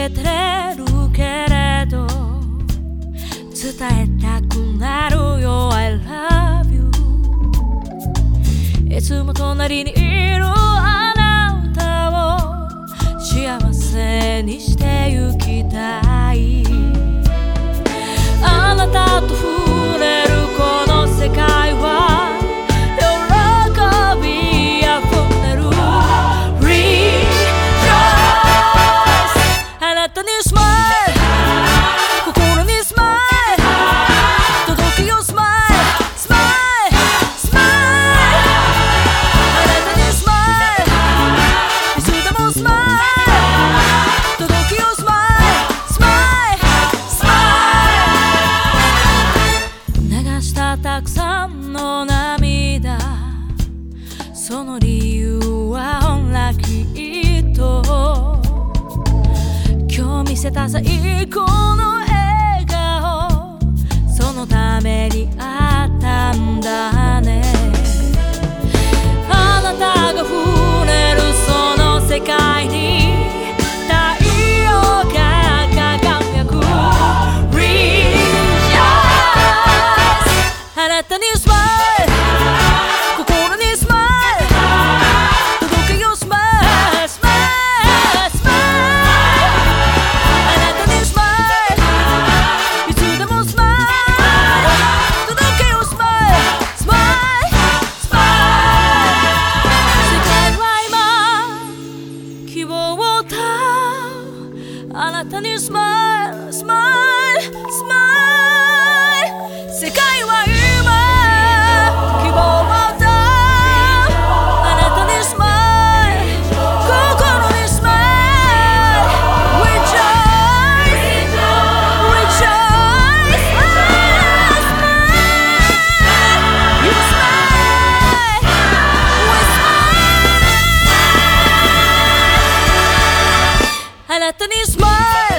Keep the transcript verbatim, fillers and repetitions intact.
けてるけれど伝えたくなるよ I love you いつも隣にいるあなたを幸せにしてゆきたいあなたと触れるこの世界は喜びあふれる Rejoice あなたにスマイル心にスマイル届くよスマイルスマイルスマイルあなたにスマイルいつでもスマイル届くよスマイルスマイルスマイル流したたくさんの涙その理由はほらきっと今日見せた最高の笑顔そのためにあったんだねあなたが触れるその世界に太陽が輝く Rejoice あなたにスマイル心にスマイル届けよスマイルスマイルスマイルあなたにスマイルいつでもスマイル届けよスマイルスマイルスマイル世界は今希望だあなたにスマイルスマイルスマイル世界は今希望だあなたにスマイル心にスマイル Rejoice Rejoice You smile We smile あなたにスマイル